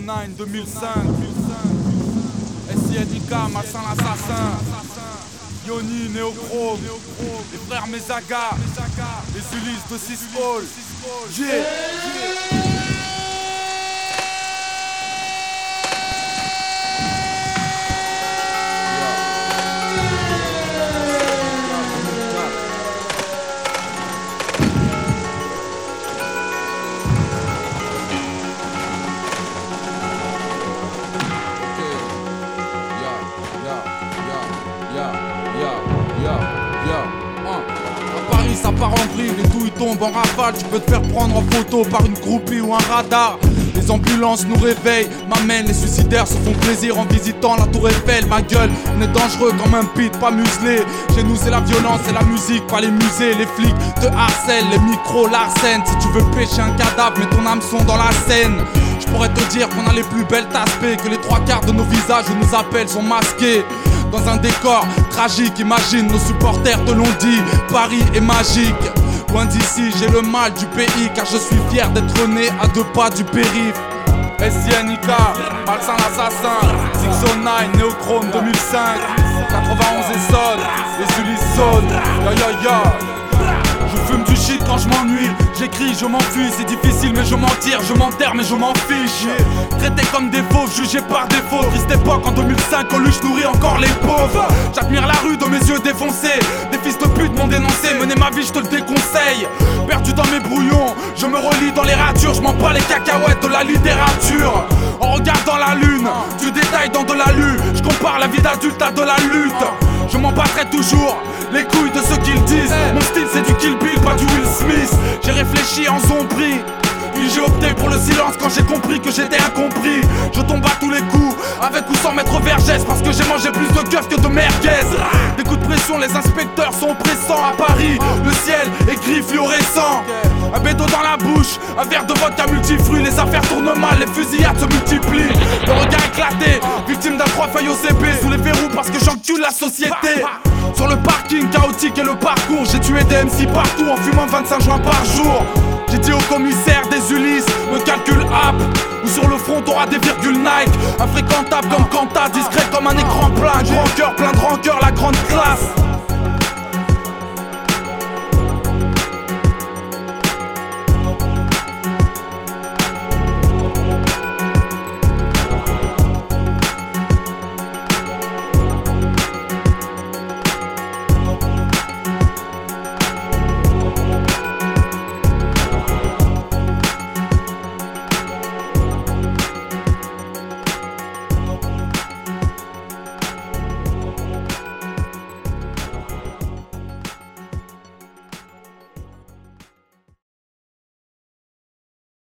609 2005. SINK, Malsain l'assassin. Yoni, Néochrome. Les frères Mezaga. Les Ulysses de 6 Hall. À Paris ça part en vrille et tout il tombe en rafale. Tu peux te faire prendre en photo par une groupie ou un radar. Les ambulances nous réveillent, m'amènent, les suicidaires se font plaisir en visitant la tour Eiffel. Ma gueule, on est dangereux comme un pit, pas muselé. Chez nous c'est la violence, c'est la musique, pas les musées. Les flics te harcèlent, les micros l'arsènent. Si tu veux pêcher un cadavre, mets ton hameçon dans la Seine. Je pourrais te dire qu'on a les plus belles taspées, que les trois quarts de nos visages où nos appels sont masqués. Dans un décor tragique, imagine, nos supporters te l'ont dit, Paris est magique. Loin d'ici, j'ai le mal du pays, car je suis fier d'être né à 2 pas du périph'. SINK, Malsain l'assassin, 609, Néochrome 2005, 91 et sonne, les Ulysses sonnent, ya. Je fume du shit quand je m'ennuie, j'écris, je m'enfuis, c'est difficile mais je m'en tire, je m'enterre mais je m'en fiche. Traité comme des faux, jugé par défaut, triste époque en 2005, Coluche nourrit encore les pauvres. J'admire la rue de mes yeux défoncés, des fils de pute m'ont dénoncé, mener ma vie je te le déconseille. Perdu dans mes brouillons, je me relis dans les ratures, je m'en bats les cacahuètes de la littérature. En regardant la lune, du détail dans de la lue, je compare la vie d'adulte à de la lutte. Je m'en battrai toujours, les couilles de ceux qui le disent. Mon style c'est du Kill Bill, pas du Will Smith. J'ai réfléchi en zombie, puis j'ai opté pour le silence quand j'ai compris que j'étais incompris. Je tombe à tous les coups, avec ou sans mettre vergès, parce que j'ai mangé plus de keufs que de merguez. Des coups de pression, les inspecteurs sont pressants à Paris. Le ciel est gris fluorescent. Un bédo dans la bouche, un verre de vodka multifruits. Les affaires tournent mal, les fusillades se multiplient. Le regard éclaté, victime d'un 3 feuilles au CP. Sous les verrous parce que j'encule la société. Sur le parking chaotique et le parcours, j'ai tué des MC partout en fumant 25 joints par jour. J'ai dit au commissaire des Ulysses, me calcule app. Ou sur le front t'auras des virgules Nike. Infréquentable comme Kanta, discret comme un écran plat. Un grand cœur, plein de rancœur, la grande classe.